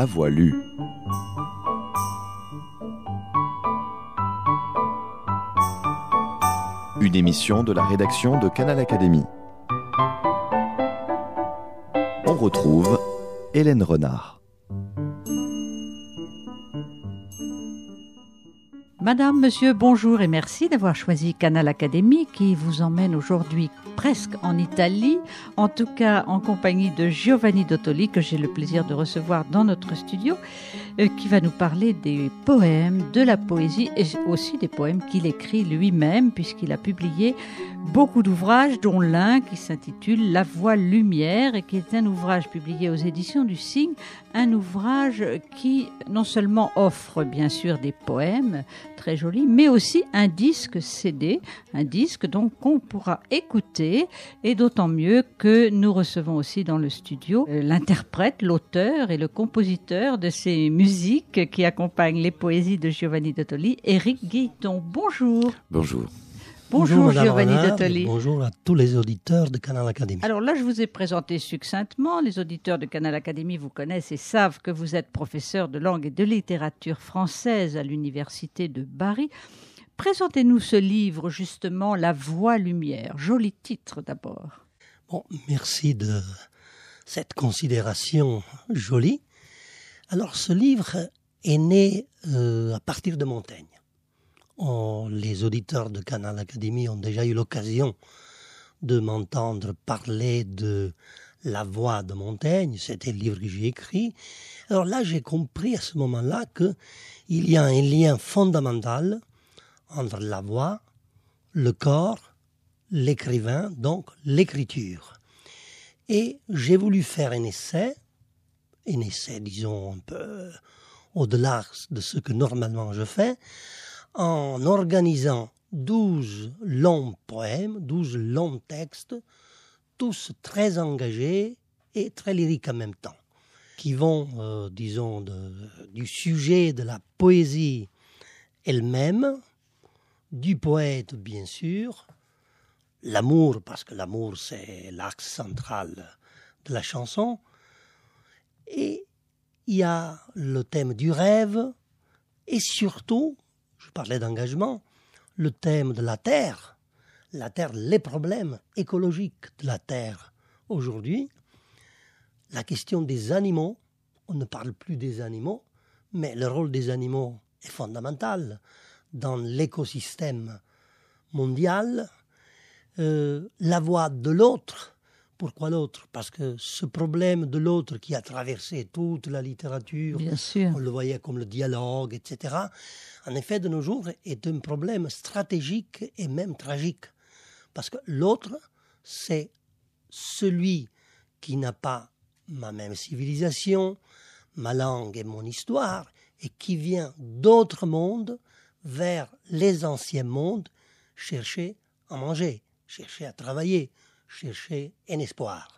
à voix lue. Une émission de la rédaction de Canal Académie. On retrouve Hélène Renard. Madame, monsieur, bonjour et merci d'avoir choisi Canal Académie qui vous emmène aujourd'hui presque en Italie, en tout cas en compagnie de Giovanni Dottoli que j'ai le plaisir de recevoir dans notre studio, qui va nous parler des poèmes, de la poésie et aussi des poèmes qu'il écrit lui-même puisqu'il a publié beaucoup d'ouvrages dont l'un qui s'intitule La Voix Lumière et qui est un ouvrage publié aux éditions du Cygne, un ouvrage qui non seulement offre bien sûr des poèmes très jolis, mais aussi un disque CD, un disque donc qu'on pourra écouter et d'autant mieux que nous recevons aussi dans le studio l'interprète, l'auteur et le compositeur de ces musiques qui accompagnent les poésies de Giovanni Dottoli, Éric Guilleton. Bonjour. Bonjour. Bonjour Giovanni Dottoli. Bonjour à tous les auditeurs de Canal Académie. Alors là, je vous ai présenté succinctement. Les auditeurs de Canal Académie vous connaissent et savent que vous êtes professeur de langue et de littérature française à l'université de Bari. Présentez-nous ce livre, justement, La Voix Lumière. Joli titre d'abord. Bon, merci de cette considération jolie. Alors, ce livre est né à partir de Montaigne. Les auditeurs de Canal Académie ont déjà eu l'occasion de m'entendre parler de La Voix de Montaigne. C'était le livre que j'ai écrit. Alors là, j'ai compris à ce moment-là qu'il y a un lien fondamental entre la voix, le corps, l'écrivain, donc l'écriture. Et j'ai voulu faire un essai, disons, un peu au-delà de ce que normalement je fais, en organisant 12 longs poèmes, 12 longs textes, tous très engagés et très lyriques en même temps, qui vont, disons, du sujet de la poésie elle-même, du poète bien sûr, l'amour, parce que l'amour c'est l'axe central de la chanson, et il y a le thème du rêve, et surtout, je parlais d'engagement, le thème de la terre, les problèmes écologiques de la terre aujourd'hui, la question des animaux, on ne parle plus des animaux, mais le rôle des animaux est fondamental dans l'écosystème mondial, la voix de l'autre. Pourquoi l'autre ? Parce que ce problème de l'autre qui a traversé toute la littérature, bien sûr, on le voyait comme le dialogue, etc., en effet, de nos jours, est un problème stratégique et même tragique. Parce que l'autre, c'est celui qui n'a pas ma même civilisation, ma langue et mon histoire, et qui vient d'autres mondes vers les anciens mondes chercher à manger, chercher à travailler, chercher un espoir.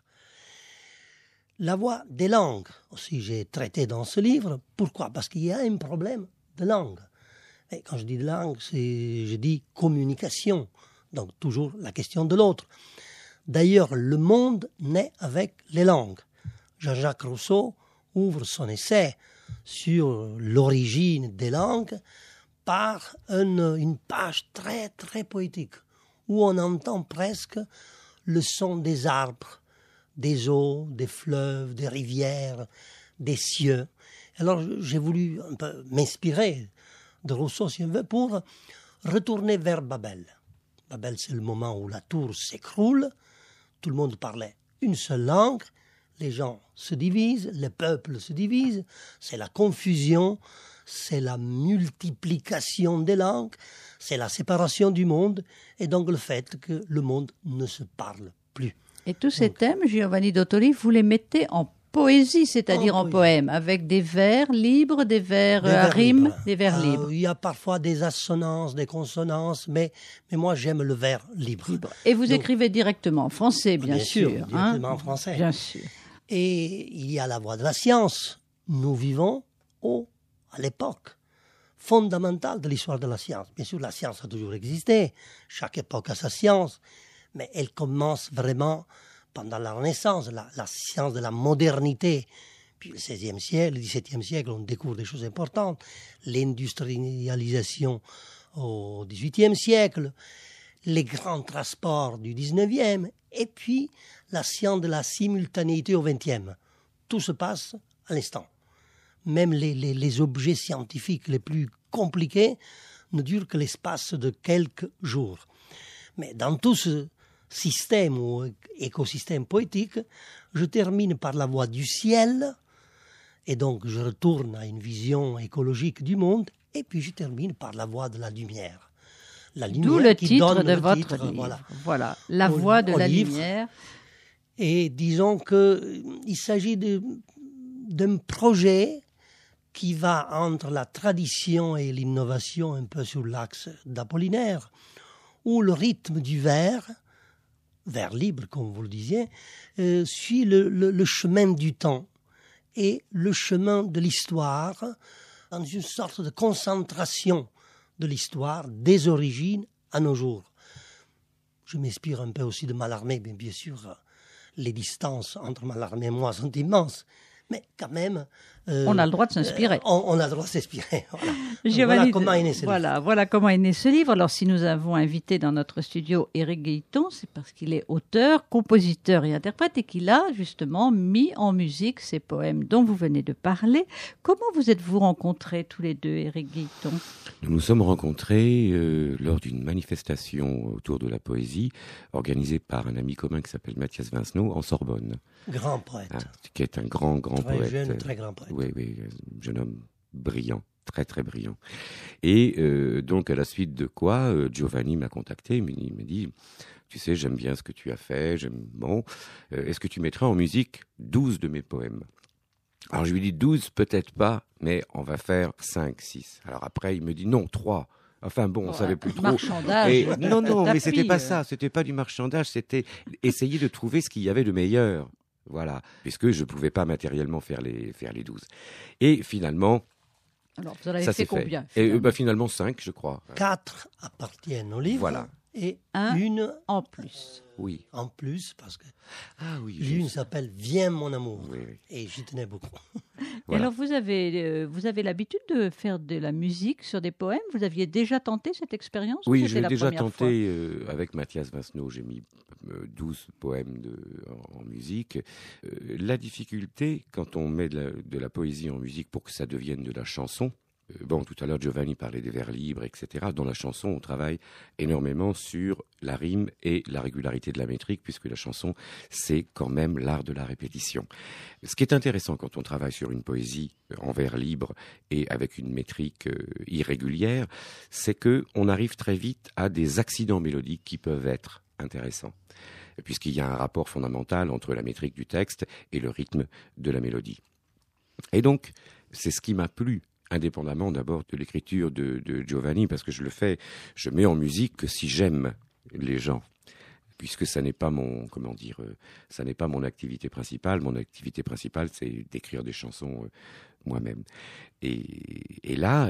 La voix des langues, aussi j'ai traité dans ce livre. Pourquoi ? Parce qu'il y a un problème de langue. Et quand je dis de langue, je dis communication. Donc toujours la question de l'autre. D'ailleurs, le monde naît avec les langues. Jean-Jacques Rousseau ouvre son essai sur l'origine des langues par une page très très poétique où on entend presque le son des arbres, des eaux, des fleuves, des rivières, des cieux. Alors j'ai voulu un peu m'inspirer de Rousseau, si on veut, pour retourner vers Babel. Babel, c'est le moment où la tour s'écroule, tout le monde parlait une seule langue, les gens se divisent, les peuples se divisent, c'est la confusion, c'est la multiplication des langues, c'est la séparation du monde, et donc le fait que le monde ne se parle plus. Et tous ces thèmes, Giovanni Dottoli, vous les mettez en poésie, c'est-à-dire en poème, avec des vers libres, des vers à rime, des vers libres. Il y a parfois des assonances, des consonances, mais moi j'aime le vers libre. Et vous écrivez directement en français, bien sûr. Directement en français. Bien sûr. Et il y a la voie de la science. Nous vivons à l'époque fondamentale de l'histoire de la science. Bien sûr, la science a toujours existé. Chaque époque a sa science. Mais elle commence vraiment pendant la Renaissance, la science de la modernité Puis le XVIe siècle, le XVIIe siècle, on découvre des choses importantes. L'industrialisation au XVIIIe siècle, les grands transports du XIXe, et puis la science de la simultanéité au XXe. Tout se passe à l'instant. Même les objets scientifiques les plus compliqués ne durent que l'espace de quelques jours. Mais dans tout ce système ou écosystème poétique, je termine par la voix du ciel, et donc je retourne à une vision écologique du monde, et puis je termine par la voix de la lumière. La lumière D'où le qui titre donne de le votre titre, livre. Voilà, la voix de la livre. lumière. Et disons qu'il s'agit d'un projet qui va entre la tradition et l'innovation, un peu sur l'axe d'Apollinaire, où le rythme du vers libre, comme vous le disiez, suit le chemin du temps et le chemin de l'histoire, dans une sorte de concentration de l'histoire des origines à nos jours. Je m'inspire un peu aussi de Mallarmé, mais bien sûr, les distances entre Mallarmé et moi sont immenses. Mais quand même... on a le droit de s'inspirer. On a le droit de s'inspirer. Voilà. Giovanni, Voilà comment est né ce livre. Voilà comment est né ce livre. Alors, si nous avons invité dans notre studio Éric Guilleton, c'est parce qu'il est auteur, compositeur et interprète et qu'il a justement mis en musique ces poèmes dont vous venez de parler. Comment vous êtes-vous rencontrés tous les deux, Éric Guilleton ? Nous nous sommes rencontrés lors d'une manifestation autour de la poésie organisée par un ami commun qui s'appelle Mathias Vincenot en Sorbonne. Grand poète. Qui est un grand très poète. Jeune, très grand poète. Oui, jeune homme brillant, très très brillant. Et donc à la suite de quoi, Giovanni m'a contacté, il m'a dit, tu sais, j'aime bien ce que tu as fait, est-ce que tu mettrais en musique 12 de mes poèmes ? Alors je lui dis 12, peut-être pas, mais on va faire 5, 6. Alors après, il me dit non, 3. Enfin bon, on savait plus trop. Marchandage. Et, non, mais c'était pas tapis, ça, c'était pas du marchandage, c'était essayer de trouver ce qu'il y avait de meilleur. Voilà, puisque je ne pouvais pas matériellement faire les 12. Et finalement, alors, vous en avez ça fait s'est combien fait. Et finalement 5, je crois. 4 appartiennent au livre. Voilà. Et un une en plus. Oui. En plus, parce que l'une s'appelle Viens mon amour. Oui. Et j'y tenais beaucoup. Et Voilà. alors, vous avez l'habitude de faire de la musique sur des poèmes ? Vous aviez déjà tenté cette expérience ? Oui, je l'ai déjà tenté avec Mathias Vincenot. J'ai mis 12 poèmes en musique. La difficulté, quand on met de la poésie en musique pour que ça devienne de la chanson, tout à l'heure, Giovanni parlait des vers libres, etc. Dans la chanson, on travaille énormément sur la rime et la régularité de la métrique, puisque la chanson, c'est quand même l'art de la répétition. Ce qui est intéressant quand on travaille sur une poésie en vers libre et avec une métrique irrégulière, c'est qu'on arrive très vite à des accidents mélodiques qui peuvent être intéressants, puisqu'il y a un rapport fondamental entre la métrique du texte et le rythme de la mélodie. Et donc, c'est ce qui m'a plu, indépendamment d'abord de l'écriture de Giovanni, parce que je mets en musique que si j'aime les gens, puisque ça n'est pas ça n'est pas mon activité principale. Mon activité principale, c'est d'écrire des chansons moi-même. Et là,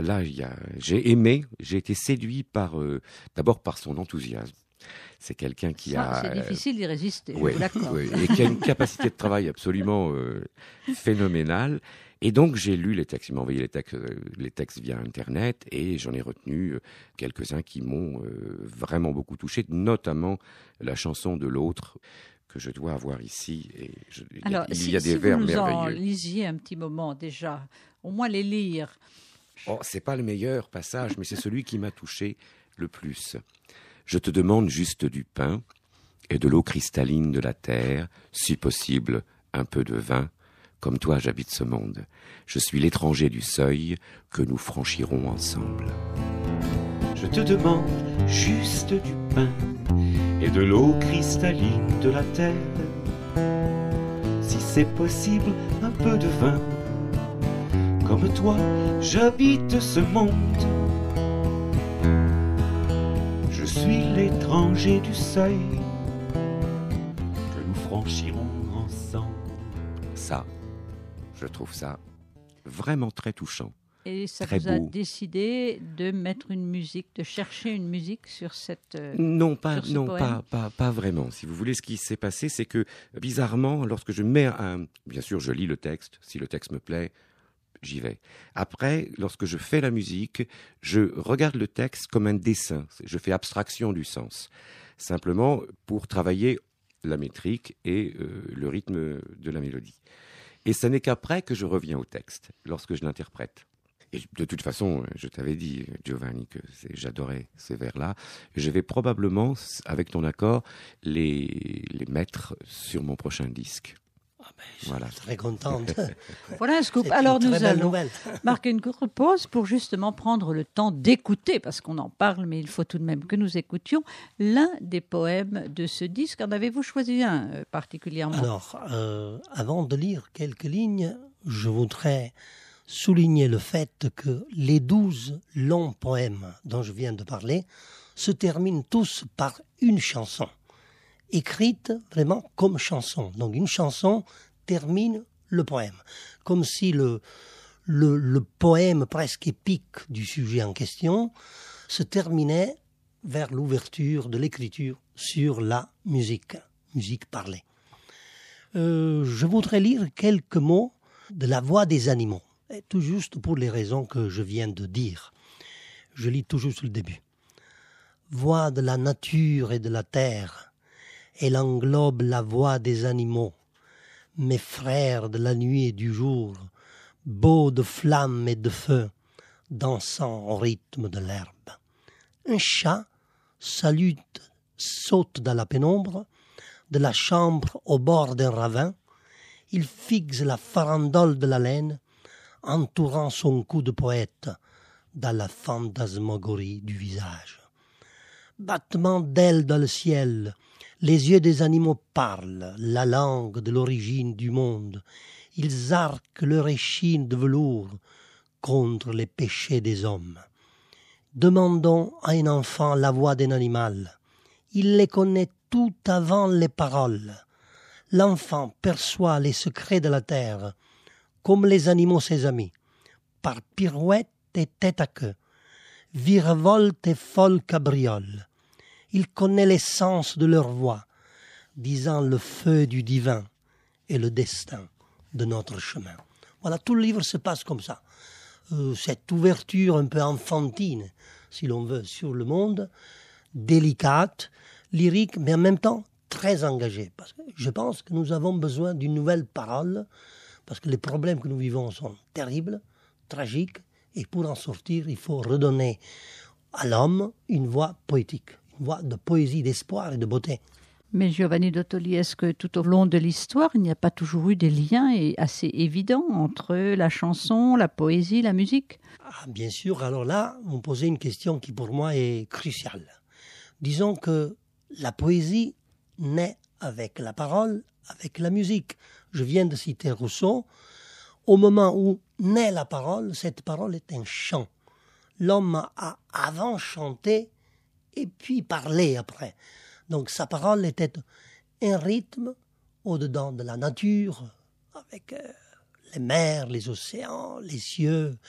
j'ai été séduit d'abord par son enthousiasme. C'est quelqu'un qui c'est difficile d'y résister, je vous l'accorde. Et qui a une capacité de travail absolument phénoménale. Et donc, j'ai lu les textes. Il m'a envoyé les textes via Internet et j'en ai retenu quelques-uns qui m'ont vraiment beaucoup touché, notamment la chanson de l'autre que je dois avoir ici. Alors, il y a des vers merveilleux. Si vous nous en lisiez un petit moment déjà, au moins les lire. Oh, c'est pas le meilleur passage, mais c'est celui qui m'a touché le plus. Je te demande juste du pain et de l'eau cristalline de la terre, si possible un peu de vin. Comme toi, j'habite ce monde. Je suis l'étranger du seuil que nous franchirons ensemble. Je te demande juste du pain et de l'eau cristalline de la terre. Si c'est possible, un peu de vin. Comme toi, j'habite ce monde. Je suis l'étranger du seuil que nous franchirons ensemble. Ça, je trouve ça vraiment très touchant. Et ça très vous a beau. décidé de mettre une musique, de chercher une musique sur cette Non, sur ce poème. pas vraiment. Si vous voulez, ce qui s'est passé, c'est que bizarrement, lorsque je mets bien sûr, je lis le texte. Si le texte me plaît, j'y vais. Après, lorsque je fais la musique, je regarde le texte comme un dessin. Je fais abstraction du sens. Simplement pour travailler la métrique et le rythme de la mélodie. Et ce n'est qu'après que je reviens au texte, lorsque je l'interprète. Et de toute façon, je t'avais dit, Giovanni, que j'adorais ces vers-là. Je vais probablement, avec ton accord, les mettre sur mon prochain disque. Je Voilà. suis très contente. Voilà un scoop. C'est Alors une nous très belle allons nouvelle. marquer une courte pause pour justement prendre le temps d'écouter, parce qu'on en parle, mais il faut tout de même que nous écoutions l'un des poèmes de ce disque. En avez-vous choisi un particulièrement? Alors, avant de lire quelques lignes, je voudrais souligner le fait que les 12 longs poèmes dont je viens de parler se terminent tous par une chanson, écrite vraiment comme chanson. Donc une chanson termine le poème, comme si le poème presque épique du sujet en question se terminait vers l'ouverture de l'écriture sur la musique parlée. Je voudrais lire quelques mots de la voix des animaux, et tout juste pour les raisons que je viens de dire. Je lis tout juste le début. Voix de la nature et de la terre, elle englobe la voix des animaux, mes frères de la nuit et du jour, beaux de flammes et de feu, dansant au rythme de l'herbe. Un chat saute dans la pénombre, de la chambre au bord d'un ravin, il fixe la farandole de la laine, entourant son cou de poète dans la fantasmagorie du visage. Battement d'ailes dans le ciel, les yeux des animaux parlent la langue de l'origine du monde. Ils arquent leur échine de velours contre les péchés des hommes. Demandons à un enfant la voix d'un animal. Il les connaît tout avant les paroles. L'enfant perçoit les secrets de la terre, comme les animaux ses amis, par pirouette et tête à queue, virevolte et folle cabriole. Il connaît l'essence de leur voix, disant le feu du divin et le destin de notre chemin. Voilà, tout le livre se passe comme ça. Cette ouverture un peu enfantine, si l'on veut, sur le monde, délicate, lyrique, mais en même temps très engagée. Parce que je pense que nous avons besoin d'une nouvelle parole, parce que les problèmes que nous vivons sont terribles, tragiques, et pour en sortir, il faut redonner à l'homme une voix poétique, une voix de poésie, d'espoir et de beauté. Mais Giovanni Dottoli, est-ce que tout au long de l'histoire, il n'y a pas toujours eu des liens assez évidents entre la chanson, la poésie, la musique? Bien sûr, alors là, vous me posez une question qui pour moi est cruciale. Disons que la poésie naît avec la parole, avec la musique. Je viens de citer Rousseau. Au moment où naît la parole, cette parole est un chant. L'homme a avant chanté et puis parlé après. Donc sa parole était un rythme au-dedans de la nature, avec les mers, les océans, les cieux,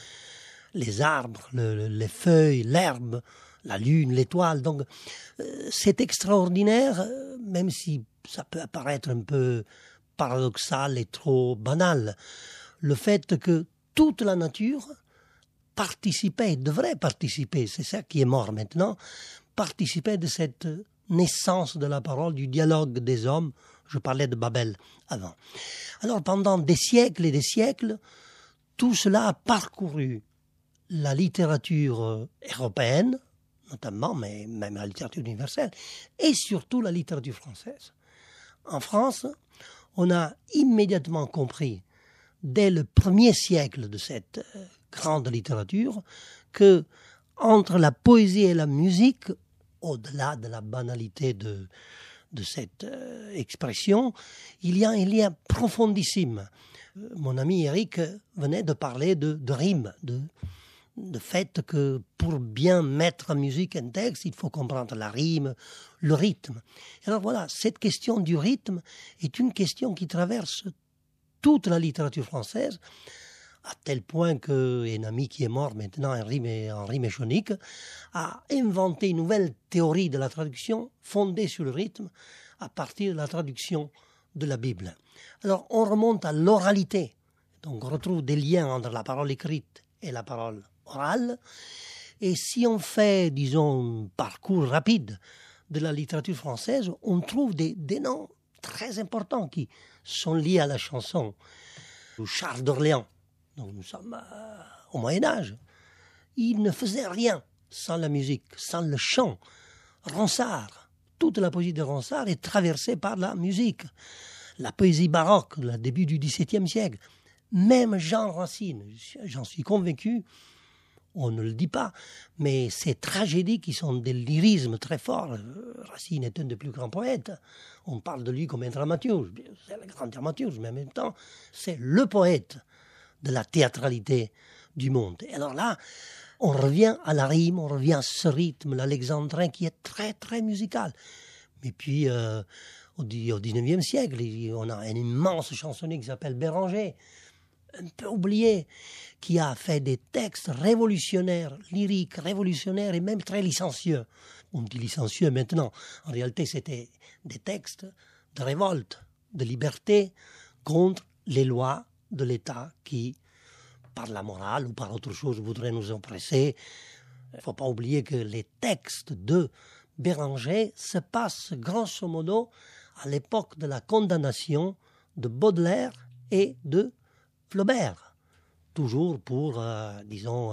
les arbres, les feuilles, l'herbe, la lune, l'étoile. Donc c'est extraordinaire, même si ça peut apparaître un peu paradoxal et trop banal, le fait que toute la nature participait, devrait participer, c'est ça qui est mort maintenant, participait de cette naissance de la parole, du dialogue des hommes. Je parlais de Babel avant. Alors pendant des siècles et des siècles, tout cela a parcouru la littérature européenne, notamment, mais même la littérature universelle, et surtout la littérature française. En France, on a immédiatement compris, dès le premier siècle de cette grande littérature, que entre la poésie et la musique, au-delà de la banalité de cette expression, il y a un lien profondissime. Mon ami Eric venait de parler de rime, de fait que pour bien mettre en musique un texte, il faut comprendre la rime, le rythme. Alors voilà, cette question du rythme est une question qui traverse toute la littérature française, à tel point qu'un ami qui est mort maintenant, Henri Méchonic, a inventé une nouvelle théorie de la traduction fondée sur le rythme à partir de la traduction de la Bible. Alors on remonte à l'oralité, donc on retrouve des liens entre la parole écrite et la parole orale, et si on fait, disons, un parcours rapide de la littérature française, on trouve des noms très importants qui sont liés à la chanson. Charles d'Orléans, donc nous sommes au Moyen-Âge, il ne faisait rien sans la musique, sans le chant. Ronsard, toute la poésie de Ronsard est traversée par la musique. La poésie baroque, le début du XVIIe siècle, même Jean Racine, j'en suis convaincu, on ne le dit pas, mais ces tragédies qui sont des lyrismes très forts. Racine est un des plus grands poètes. On parle de lui comme un dramaturge. C'est le grand dramaturge, mais en même temps, c'est le poète de la théâtralité du monde. Et alors là, on revient à la rime, on revient à ce rythme, l'alexandrin qui est très, très musical. Mais puis, au XIXe siècle, on a un immense chansonnier qui s'appelle Béranger, un peu oublié, qui a fait des textes révolutionnaires, lyriques, révolutionnaires et même très licencieux. On dit licencieux maintenant. En réalité, c'était des textes de révolte, de liberté contre les lois de l'État qui, par la morale ou par autre chose, voudraient nous oppresser. Il ne faut pas oublier que les textes de Béranger se passent grosso modo à l'époque de la condamnation de Baudelaire et de Flaubert, toujours pour, disons,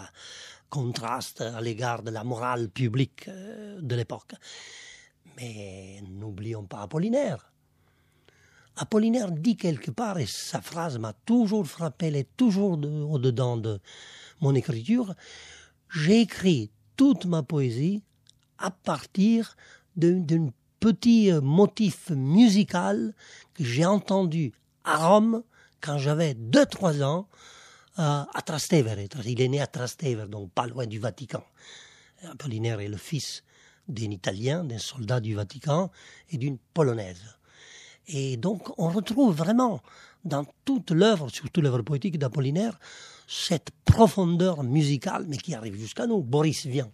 contraste à l'égard de la morale publique de l'époque. Mais n'oublions pas Apollinaire. Apollinaire dit quelque part, et sa phrase m'a toujours frappé, elle est toujours au-dedans de mon écriture, j'ai écrit toute ma poésie à partir d'un petit motif musical que j'ai entendu à Rome quand j'avais 2-3 ans, à Trastevere. Il est né à Trastevere, donc pas loin du Vatican. Apollinaire est le fils d'un Italien, d'un soldat du Vatican et d'une Polonaise. Et donc on retrouve vraiment dans toute l'œuvre, surtout l'œuvre poétique d'Apollinaire, cette profondeur musicale, mais qui arrive jusqu'à nous. Boris Vian,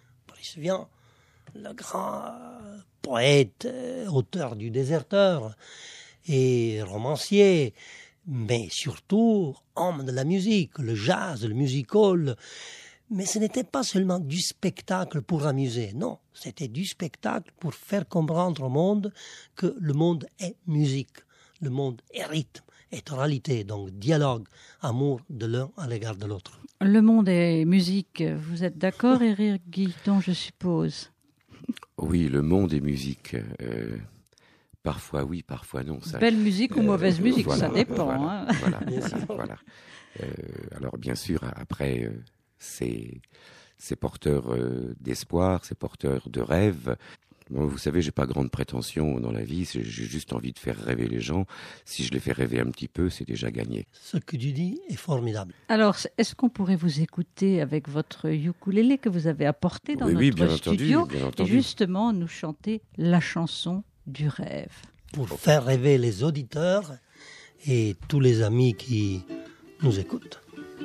le grand poète, auteur du Déserteur et romancier, mais surtout homme de la musique, le jazz, le music-hall. Mais ce n'était pas seulement du spectacle pour amuser, non, c'était du spectacle pour faire comprendre au monde que le monde est musique, le monde est rythme, est oralité, donc dialogue, amour de l'un à l'égard de l'autre. Le monde est musique, vous êtes d'accord, Éric Guiton, je suppose? Oui, le monde est musique. Parfois oui, parfois non. Ça, belle musique ou mauvaise musique, voilà, ça dépend. Voilà. Alors bien sûr, après, c'est porteur d'espoir, c'est porteur de rêve. Bon, vous savez, j'ai pas grande prétention dans la vie, j'ai juste envie de faire rêver les gens. Si je les fais rêver un petit peu, c'est déjà gagné. Ce que tu dis est formidable. Alors, est-ce qu'on pourrait vous écouter avec votre ukulélé que vous avez apporté dans oui, notre bien studio entendu, bien et entendu. justement nous chanter la chanson du rêve? Pour faire rêver les auditeurs et tous les amis qui nous écoutent.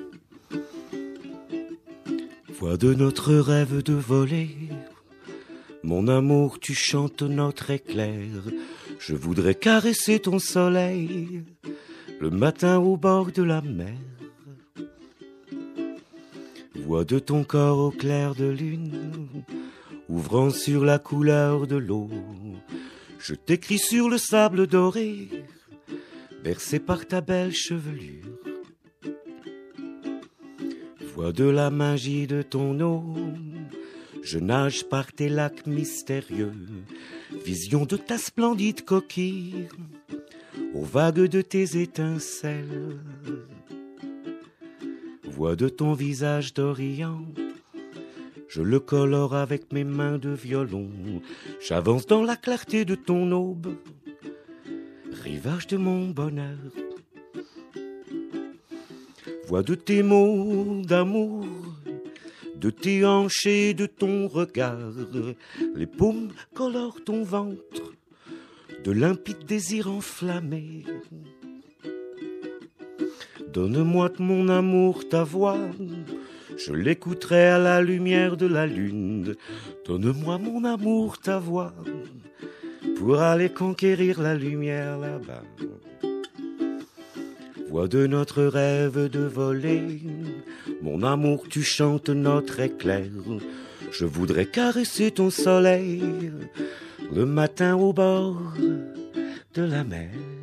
Voix de notre rêve de voler, mon amour, tu chantes notre éclair. Je voudrais caresser ton soleil, le matin au bord de la mer. Voix de ton corps au clair de lune, ouvrant sur la couleur de l'eau. Je t'écris sur le sable doré, bercé par ta belle chevelure. Voix de la magie de ton eau, je nage par tes lacs mystérieux. Vision de ta splendide coquille, aux vagues de tes étincelles. Voix de ton visage d'Orient, je le colore avec mes mains de violon. J'avance dans la clarté de ton aube, rivage de mon bonheur. Voix de tes mots d'amour, de tes hanches et de ton regard. Les paumes colorent ton ventre, de limpides désirs enflammés. Donne-moi de mon amour ta voix, je l'écouterai à la lumière de la lune. Donne-moi mon amour ta voix, pour aller conquérir la lumière là-bas. Voix de notre rêve de voler, mon amour tu chantes notre éclair. Je voudrais caresser ton soleil, le matin au bord de la mer.